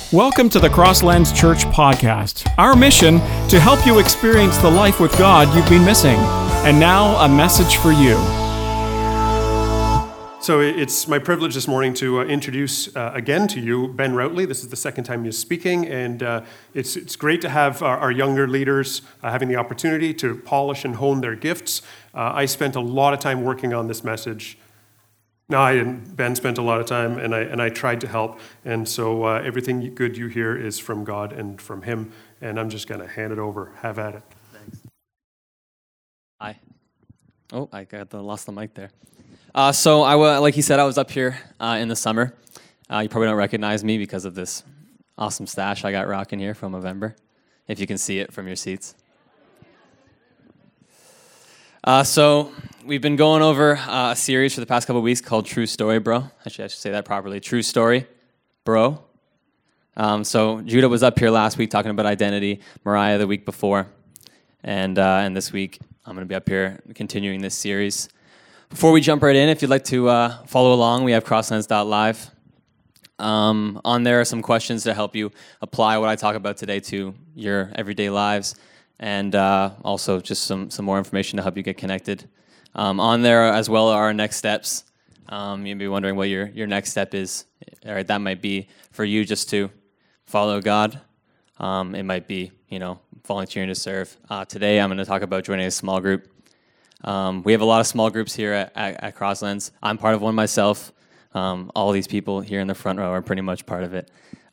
Welcome to the Crosslands Church podcast. Our mission, to help you experience the life with God you've been missing. And now, a message for you. So it's my privilege this morning to introduce again to you Ben Routley. This is the second time he's speaking, and it's great to have our younger leaders having the opportunity to polish and hone their gifts. I spent a lot of time working on this message. No, I didn't. Ben spent a lot of time, and I tried to help. And so everything good you hear is from God and from Him. And I'm just going to hand it over. Have at it. Thanks. Hi. Oh, I lost the mic there. So like he said, I was up here in the summer. You probably don't recognize me because of this awesome stash I got rocking here from November, if you can see it from your seats. So we've been going over a series for the past couple of weeks called True Story, Bro. Actually, I should say that properly. True Story, Bro. So Judah was up here last week talking about identity, Mariah the week before, and this week I'm going to be up here continuing this series. Before we jump right in, if you'd like to follow along, we have crosslands.live. On there are some questions to help you apply what I talk about today to your everyday lives. And also just some more information to help you get connected. On there as well are our next steps. You'd be wondering what your next step is. All right, that might be for you just to follow God. It might be, volunteering to serve. Today I'm going to talk about joining a small group. We have a lot of small groups here at Crosslands. I'm part of one myself. All these people here in the front row are pretty much part of it.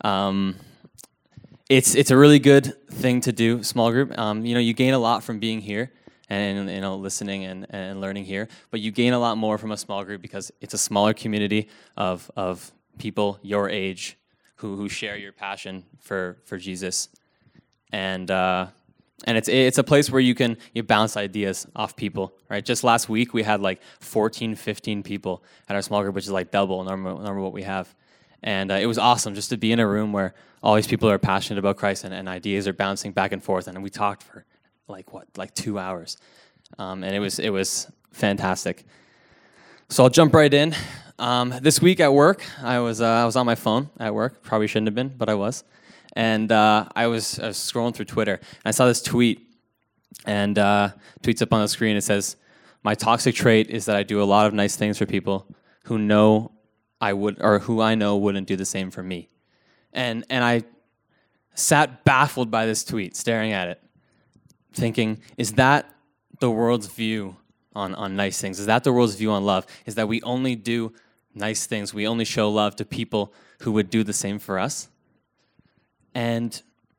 It's a really good thing to do, small group. You gain a lot from being here and listening and learning here, but you gain a lot more from a small group because it's a smaller community of people your age who share your passion for Jesus, and it's a place where you bounce ideas off people, right? Just last week we had like 14, 15 people at our small group, which is like double normal what we have. And it was awesome just to be in a room where all these people are passionate about Christ and ideas are bouncing back and forth. And we talked for like 2 hours. And it was fantastic. So I'll jump right in. This week at work, I was on my phone at work. Probably shouldn't have been, but I was. And I was scrolling through Twitter. And I saw this tweet. And tweets up on the screen. It says, "My toxic trait is that I do a lot of nice things for people who know who I know wouldn't do the same for me." And I sat baffled by this tweet, staring at it, thinking, is that the world's view on nice things? Is that the world's view on love? Is that we only do nice things, we only show love to people who would do the same for us? And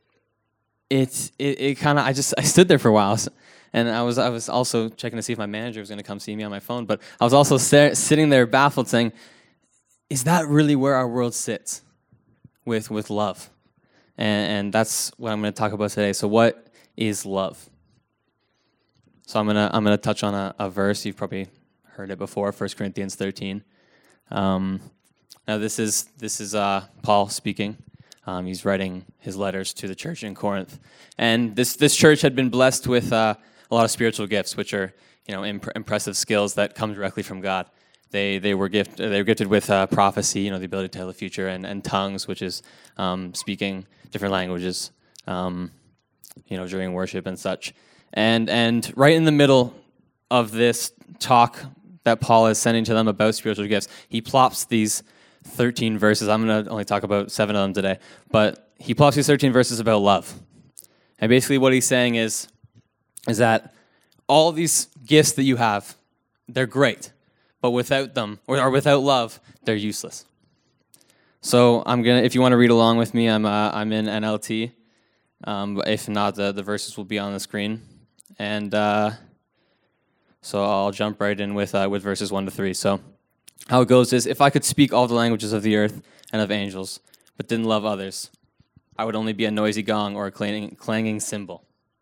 it kind of, I stood there for a while. And I was also checking to see if my manager was going to come see me on my phone, but I was also sitting there baffled saying, is that really where our world sits with love? And that's what I'm going to talk about today. So what is love? So I'm gonna touch on a verse. You've probably heard it before, 1 Corinthians 13. Now this is Paul speaking. He's writing his letters to the church in Corinth. And this church had been blessed with a lot of spiritual gifts, which are impressive skills that come directly from God. They were gifted with prophecy, the ability to tell the future, and tongues, which is speaking different languages, during worship and such. And right in the middle of this talk that Paul is sending to them about spiritual gifts, he plops these 13 verses. I'm going to only talk about 7 of them today, but he plops these 13 verses about love. And basically what he's saying is that all these gifts that you have, they're great. But without them, or without love, they're useless. So if you want to read along with me, I'm in NLT. If not, the verses will be on the screen. And so I'll jump right in with verses 1 to 3. So how it goes is, if I could speak all the languages of the earth and of angels, but didn't love others, I would only be a noisy gong or a clanging cymbal.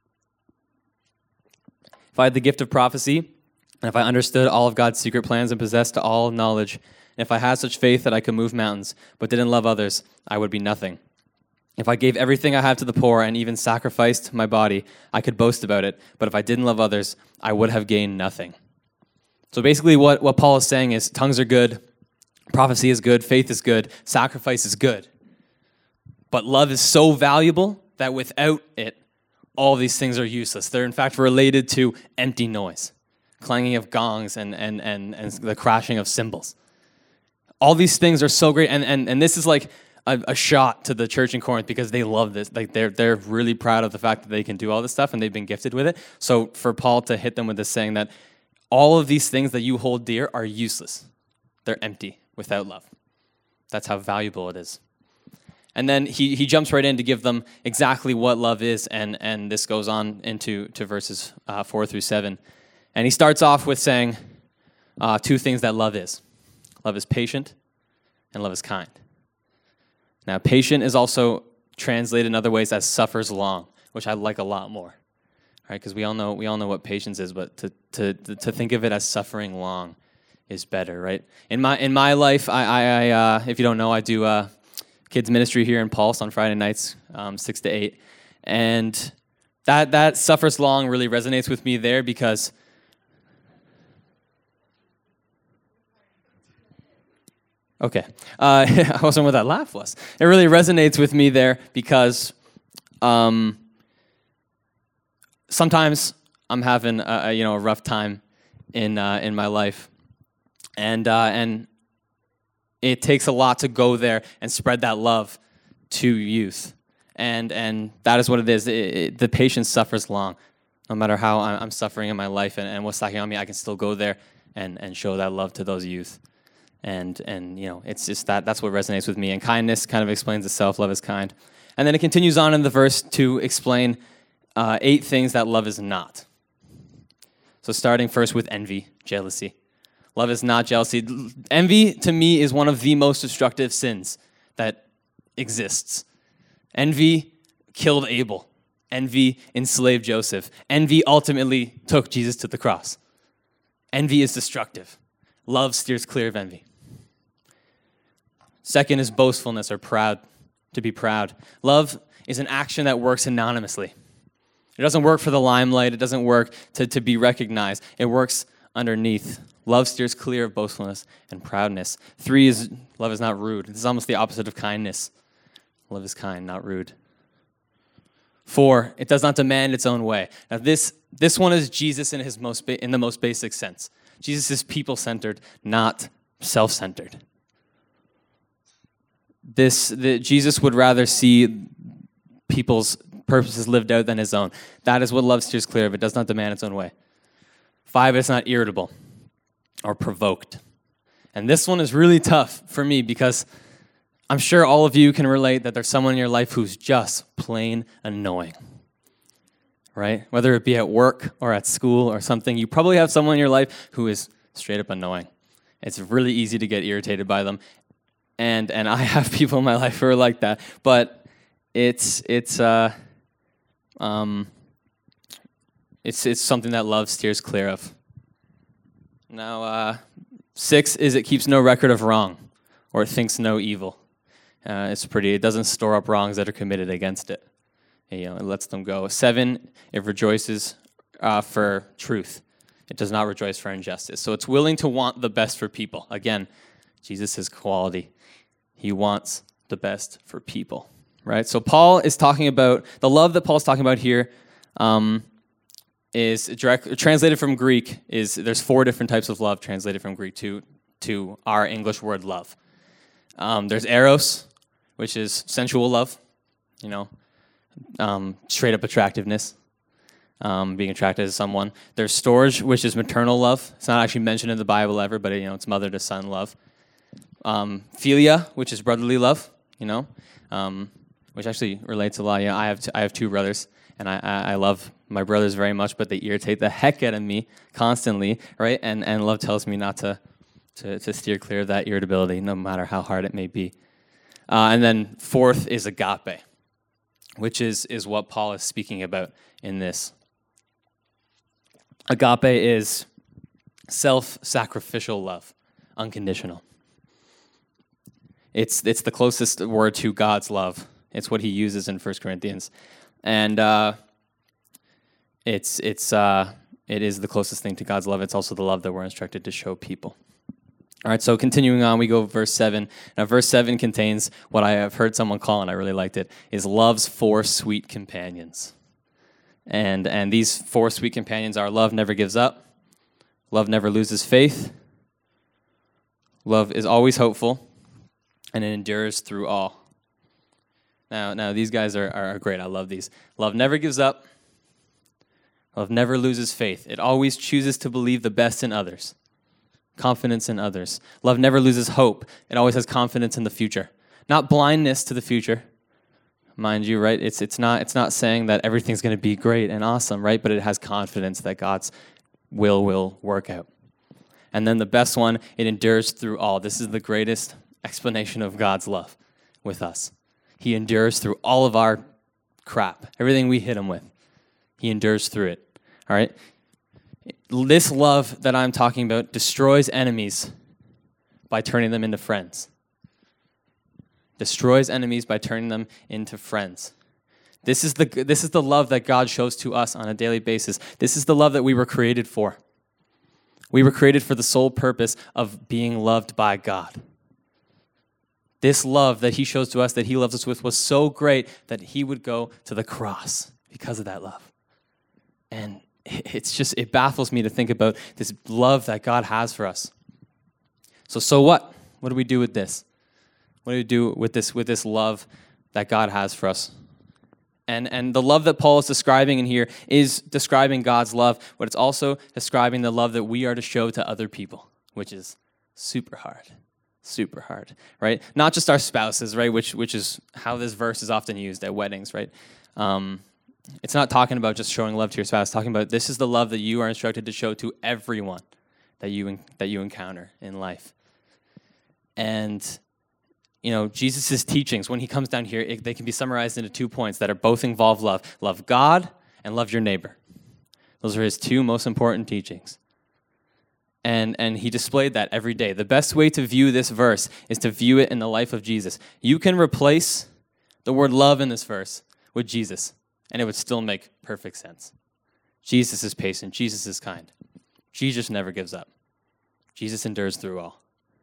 If I had the gift of prophecy, and if I understood all of God's secret plans and possessed all knowledge, and if I had such faith that I could move mountains, but didn't love others, I would be nothing. If I gave everything I have to the poor and even sacrificed my body, I could boast about it, but if I didn't love others, I would have gained nothing. So basically what Paul is saying is tongues are good, prophecy is good, faith is good, sacrifice is good. But love is so valuable that without it, all these things are useless. They're in fact related to empty noise, clanging of gongs and the crashing of cymbals. All these things are so great, and this is like a shot to the church in Corinth because they love this. Like they're really proud of the fact that they can do all this stuff and they've been gifted with it. So for Paul to hit them with this saying that all of these things that you hold dear are useless. They're empty without love. That's how valuable it is. And then he jumps right in to give them exactly what love is, and this goes on into verses 4 through 7. And he starts off with saying two things that love is. Love is patient, and love is kind. Now, patient is also translated in other ways as suffers long, which I like a lot more, right? Because we all know what patience is, but to think of it as suffering long is better, right? In my life, I if you don't know, I do kids ministry here in Pulse on Friday nights, 6 to 8, and that suffers long really resonates with me there because okay, I wasn't where that laugh was. It really resonates with me there because sometimes I'm having a rough time in my life, and it takes a lot to go there and spread that love to youth. And that is what it is. The patience suffers long. No matter how I'm suffering in my life and what's stacking on me, I can still go there and show that love to those youth. And it's just that's what resonates with me. And kindness kind of explains itself. Love is kind. And then it continues on in the verse to explain 8 things that love is not. So starting first with envy, jealousy. Love is not jealousy. Envy, to me, is one of the most destructive sins that exists. Envy killed Abel. Envy enslaved Joseph. Envy ultimately took Jesus to the cross. Envy is destructive. Love steers clear of envy. Second is boastfulness or proud, to be proud. Love is an action that works anonymously. It doesn't work for the limelight. It doesn't work to be recognized. It works underneath. Love steers clear of boastfulness and proudness. 3 is love is not rude. This is almost the opposite of kindness. Love is kind, not rude. 4, it does not demand its own way. Now this one is Jesus in the most basic sense. Jesus is people-centered, not self-centered. Jesus would rather see people's purposes lived out than his own. That is what love steers clear of. It does not demand its own way. 5, it's not irritable or provoked. And this one is really tough for me because I'm sure all of you can relate that there's someone in your life who's just plain annoying, right? Whether it be at work or at school or something, you probably have someone in your life who is straight up annoying. It's really easy to get irritated by them. And I have people in my life who are like that, but it's something that love steers clear of. Now, 6 is it keeps no record of wrong, or it thinks no evil. It doesn't store up wrongs that are committed against it. It lets them go. 7, it rejoices for truth. It does not rejoice for injustice. So it's willing to want the best for people. Again, Jesus is quality. He wants the best for people, right? So Paul is talking about, the love that Paul's talking about here is translated from Greek, there's 4 different types of love translated from Greek to our English word love. There's eros, which is sensual love, straight up attractiveness, being attracted to someone. There's storge, which is maternal love. It's not actually mentioned in the Bible ever, but it's mother to son love. Philia, which is brotherly love, which actually relates a lot. I have 2 brothers, and I love my brothers very much, but they irritate the heck out of me constantly, right? And love tells me not to steer clear of that irritability, no matter how hard it may be. And then 4th is agape, which is what Paul is speaking about in this. Agape is self-sacrificial love, unconditional. It's the closest word to God's love. It's what he uses in 1 Corinthians. And it is the closest thing to God's love. It's also the love that we're instructed to show people. All right, so continuing on, we go verse 7. Now, verse 7 contains what I have heard someone call, and I really liked it, is love's 4 sweet companions. And these 4 sweet companions are love never gives up, love never loses faith, love is always hopeful, and it endures through all. Now these guys are great. I love these. Love never gives up, love never loses faith. It always chooses to believe the best in others. Confidence in others. Love never loses hope. It always has confidence in the future. Not blindness to the future, mind you, right? It's not saying that everything's going to be great and awesome, right? But it has confidence that God's will work out. And then the best one, it endures through all. This is the greatest explanation of God's love with us. He endures through all of our crap, everything we hit him with. He endures through it, all right? This love that I'm talking about destroys enemies by turning them into friends. Destroys enemies by turning them into friends. This is the love that God shows to us on a daily basis. This is the love that we were created for. We were created for the sole purpose of being loved by God. This love that he shows to us, that he loves us with, was so great that he would go to the cross because of that love. And it baffles me to think about this love that God has for us. So what? What do we do with this? What do we do with this love that God has for us? And the love that Paul is describing in here is describing God's love, but it's also describing the love that we are to show to other people, which is super hard, right? Not just our spouses, right? Which is how this verse is often used at weddings, right? It's not talking about just showing love to your spouse. It's talking about this is the love that you are instructed to show to everyone that you encounter in life. And Jesus' teachings, when he comes down here, they can be summarized into 2 points that are both involve love. Love God and love your neighbor. Those are his 2 most important teachings. And he displayed that every day. The best way to view this verse is to view it in the life of Jesus. You can replace the word love in this verse with Jesus, and it would still make perfect sense. Jesus is patient. Jesus is kind. Jesus never gives up. Jesus endures through all.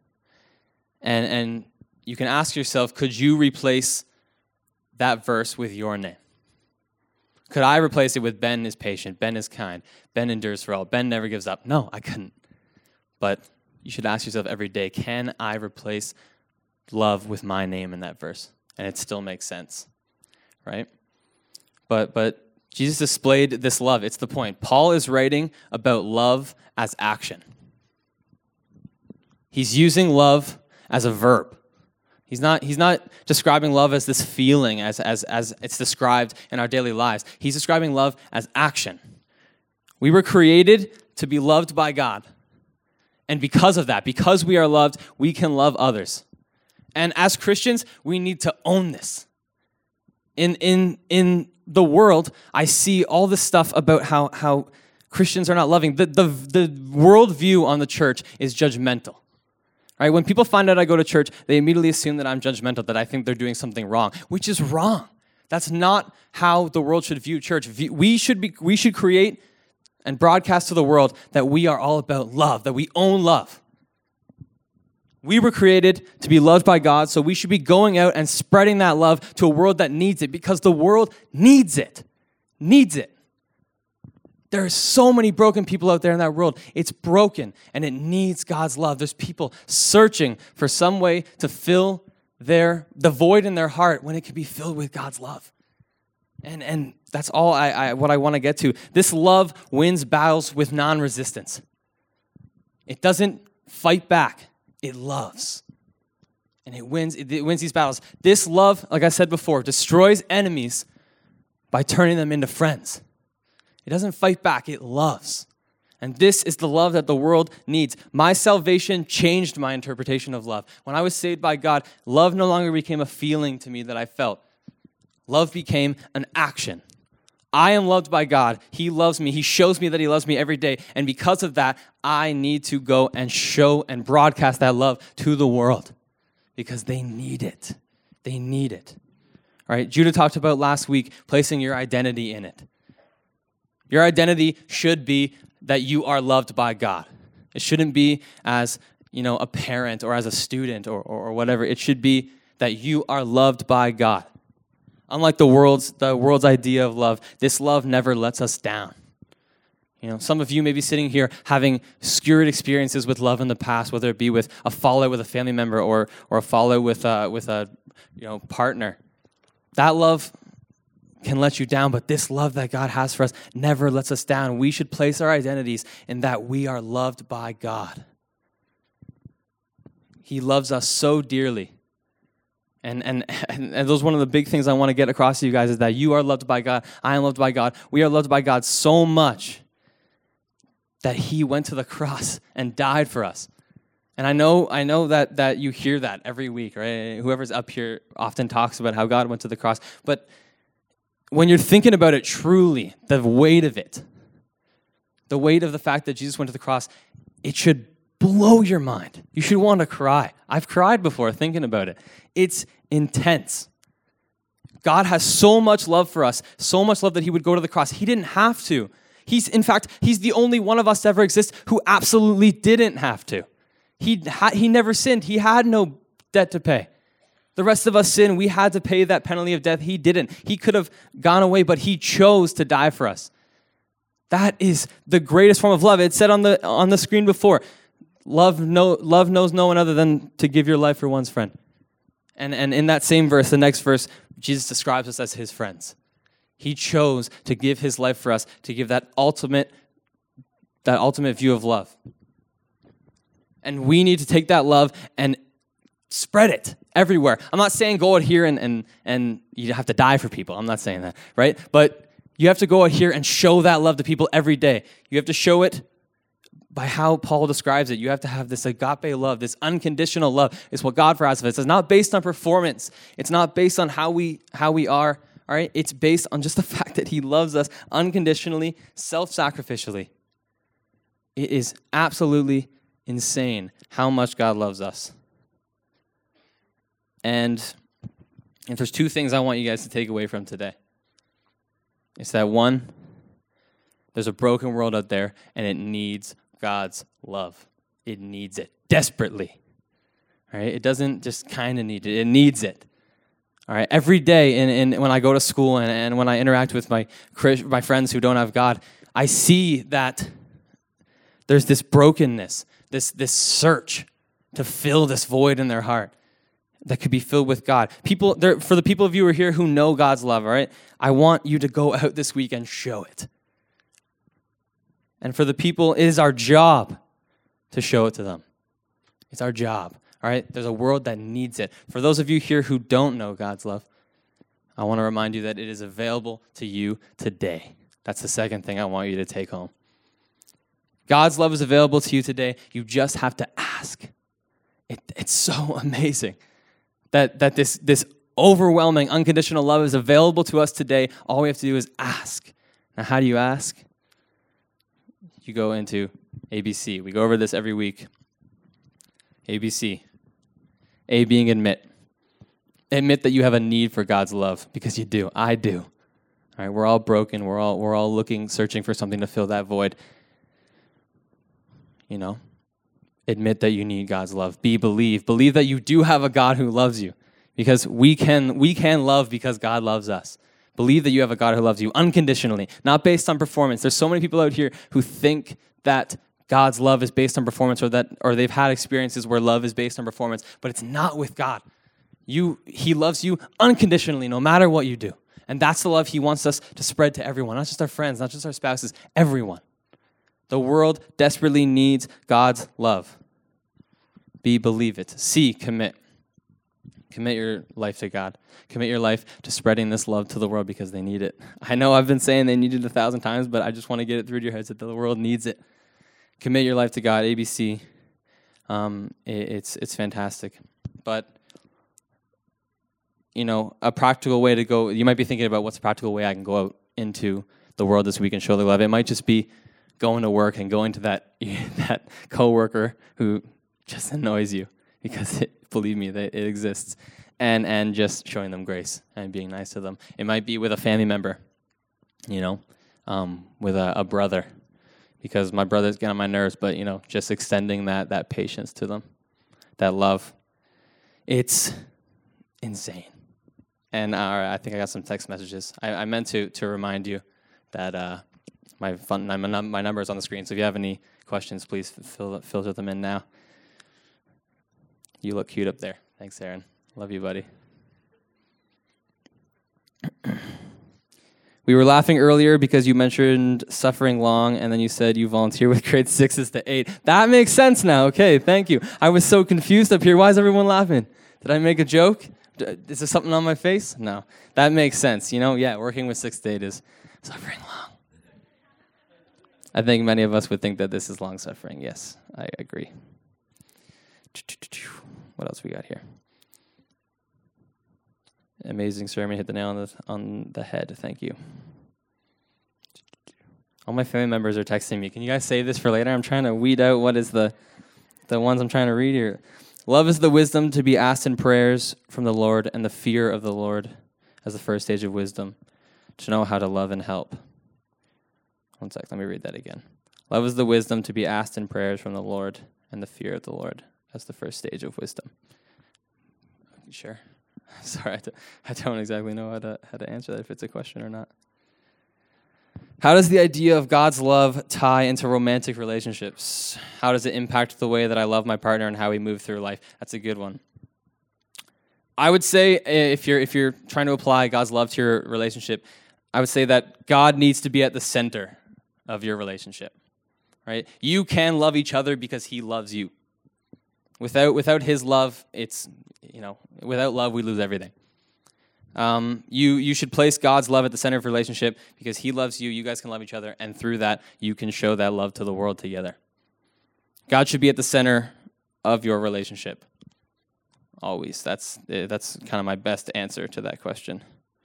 And you can ask yourself, could you replace that verse with your name? Could I replace it with Ben is patient, Ben is kind, Ben endures for all, Ben never gives up? No, I couldn't. But you should ask yourself every day, can I replace love with my name in that verse? And it still makes sense, right? But Jesus displayed this love. It's the point. Paul is writing about love as action. He's using love as a verb. He's not describing love as this feeling as it's described in our daily lives. He's describing love as action. We were created to be loved by God. And because of that, because we are loved, we can love others. And as Christians, we need to own this. In the world, I see all this stuff about how Christians are not loving. The worldview on the church is judgmental. Right? When people find out I go to church, they immediately assume that I'm judgmental, that I think they're doing something wrong, which is wrong. That's not how the world should view church. We should create and broadcast to the world that we are all about love, that we own love. We were created to be loved by God, so we should be going out and spreading that love to a world that needs it, because the world needs it. Needs it. There are so many broken people out there in that world. It's broken, and it needs God's love. There's people searching for some way to fill the void in their heart when it can be filled with God's love. And that's all what I want to get to. This love wins battles with non-resistance. It doesn't fight back. It loves. And it wins these battles. This love, like I said before, destroys enemies by turning them into friends. It doesn't fight back, it loves. And this is the love that the world needs. My salvation changed my interpretation of love. When I was saved by God, love no longer became a feeling to me that I felt. Love became an action. I am loved by God. He loves me. He shows me that he loves me every day. And because of that, I need to go and show and broadcast that love to the world, because they need it. They need it. All right, Judah talked about last week placing your identity in it. Your identity should be that you are loved by God. It shouldn't be as a parent or as a student or whatever. It should be that you are loved by God. Unlike the world's idea of love, this love never lets us down. Some of you may be sitting here having skewed experiences with love in the past, whether it be with a fallout with a family member or a fallout with a partner. That love can let you down, but this love that God has for us never lets us down. We should place our identities in that we are loved by God. He loves us so dearly. And those one of the big things I want to get across to you guys is that you are loved by God. I am loved by God. We are loved by God so much that he went to the cross and died for us. And I know that you hear that every week, right? Whoever's up here often talks about how God went to the cross. But when you're thinking about it truly, the weight of it, the weight of the fact that Jesus went to the cross, it should blow your mind. You should want to cry. I've cried before thinking about it. It's intense. God has so much love for us, so much love that he would go to the cross. He didn't have to. He's the only one of us to ever exist who absolutely didn't have to. He never sinned. He had no debt to pay. The rest of us sinned. We had to pay that penalty of death. He didn't. He could have gone away, but he chose to die for us. That is the greatest form of love. It said on the screen before, love knows no one other than to give your life for one's friend. And in that same verse, the next verse, Jesus describes us as his friends. He chose to give his life for us, to give that ultimate view of love. And we need to take that love and spread it everywhere. I'm not saying go out here and you have to die for people. I'm not saying that, right? But you have to go out here and show that love to people every day. You have to show it by how Paul describes it. You have to have this agape love, this unconditional love. It's what God has for us. It's not based on performance. It's not based on how we are. All right, it's based on just the fact that he loves us unconditionally, self-sacrificially. It is absolutely insane how much God loves us. And there's two things I want you guys to take away from today. It's that one, there's a broken world out there, and it needs God's love. It needs it desperately. All right, it doesn't just kind of need it. It needs it. All right, every day and when I go to school and when I interact with my friends who don't have God, I see that there's this brokenness, this search to fill this void in their heart that could be filled with God. For the people of you who are here who know God's love, all right, I want you to go out this week and show it. And for the people, it is our job to show it to them. It's our job. All right, there's a world that needs it. For those of you here who don't know God's love, I want to remind you that it is available to you today. That's the second thing I want you to take home. God's love is available to you today. You just have to ask. It's so amazing that this overwhelming, unconditional love is available to us today. All we have to do is ask. Now, how do you ask? You go into ABC. We go over this every week. ABC. A being admit. Admit that you have a need for God's love, because you do. I do. All right, we're all broken. We're all looking, searching for something to fill that void. Admit that you need God's love. B, believe. Believe that you do have a God who loves you, because we can love because God loves us. Believe that you have a God who loves you unconditionally, not based on performance. There's so many people out here who think that God's love is based on performance, or they've had experiences where love is based on performance, but it's not with God. He loves you unconditionally, no matter what you do. And that's the love he wants us to spread to everyone, not just our friends, not just our spouses, everyone. The world desperately needs God's love. B, believe it. C, commit. Commit your life to God. Commit your life to spreading this love to the world, because they need it. I know I've been saying they need it 1,000 times, but I just want to get it through to your heads that the world needs it. Commit your life to God, ABC. It's fantastic. But, a practical way to go, you might be thinking about what's a practical way I can go out into the world this week and show the love. It might just be going to work and going to that coworker who just annoys you, because believe me, it exists, and just showing them grace and being nice to them. It might be with a family member, with a brother. because my brothers get on my nerves, but, just extending that patience to them, that love. It's insane. And I think I got some text messages. I meant to remind you that my number is on the screen, so if you have any questions, please filter them in now. You look cute up there. Thanks, Aaron. Love you, buddy. We were laughing earlier because you mentioned suffering long, and then you said you volunteer with grades 6s to 8. That makes sense now. Okay, thank you. I was so confused up here. Why is everyone laughing? Did I make a joke? Is there something on my face? No. That makes sense. Working with 6 to 8 is suffering long. I think many of us would think that this is long suffering. Yes, I agree. What else we got here? Amazing sermon, hit the nail on the head. Thank you. All my family members are texting me. Can you guys save this for later? I'm trying to weed out what is the ones I'm trying to read here. Love is the wisdom to be asked in prayers from the Lord, and the fear of the Lord as the first stage of wisdom, to know how to love and help. One sec, let me read that again. Love is the wisdom to be asked in prayers from the Lord, and the fear of the Lord as the first stage of wisdom. Sure. Sorry, I don't exactly know how to answer that, if it's a question or not. How does the idea of God's love tie into romantic relationships? How does it impact the way that I love my partner and how we move through life? That's a good one. I would say if you're trying to apply God's love to your relationship, I would say that God needs to be at the center of your relationship. Right? You can love each other because He loves you. Without His love, without love, we lose everything. You should place God's love at the center of your relationship because He loves you. You guys can love each other, and through that, you can show that love to the world together. God should be at the center of your relationship. Always. That's kind of my best answer to that question.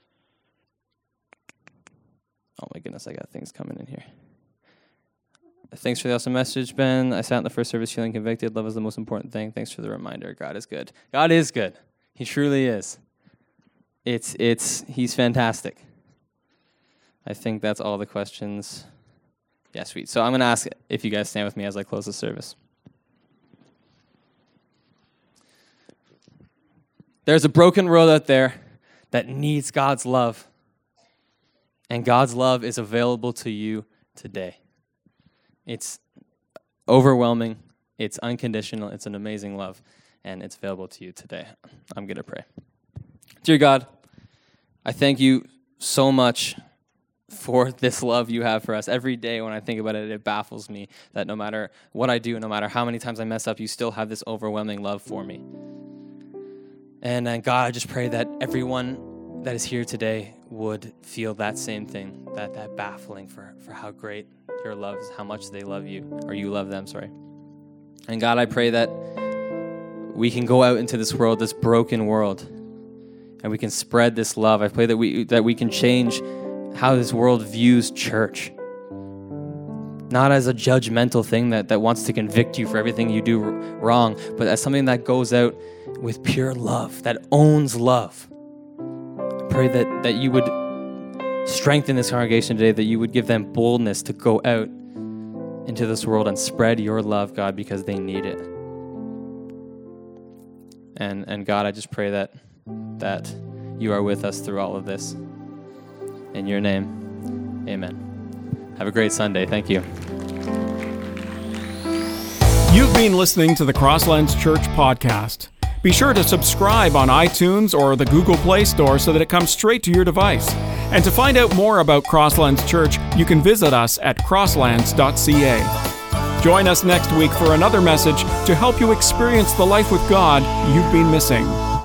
Oh my goodness, I got things coming in here. Thanks for the awesome message, Ben. I sat in the first service feeling convicted. Love is the most important thing. Thanks for the reminder. God is good. God is good. He truly is. He's fantastic. I think that's all the questions. Yeah, sweet. So I'm going to ask if you guys stand with me as I close the service. There's a broken world out there that needs God's love. And God's love is available to you today. It's overwhelming, it's unconditional, it's an amazing love, and it's available to you today. I'm going to pray. Dear God, I thank you so much for this love you have for us. Every day when I think about it, it baffles me that no matter what I do, no matter how many times I mess up, you still have this overwhelming love for me. And God, I just pray that everyone that is here today would feel that same thing, that baffling for how great your love is, how much they love you, or you love them, sorry. And God, I pray that we can go out into this world, this broken world, and we can spread this love. I pray that we can change how this world views church. Not as a judgmental thing that wants to convict you for everything you do wrong, but as something that goes out with pure love, that owns love. I pray that you would strengthen this congregation today, that you would give them boldness to go out into this world and spread your love, God, because they need it. And God, I just pray that you are with us through all of this. In your name, amen. Have a great Sunday. Thank you. You've been listening to the Crosslands Church podcast. Be sure to subscribe on iTunes or the Google Play Store so that it comes straight to your device. And to find out more about Crosslands Church, you can visit us at crosslands.ca. Join us next week for another message to help you experience the life with God you've been missing.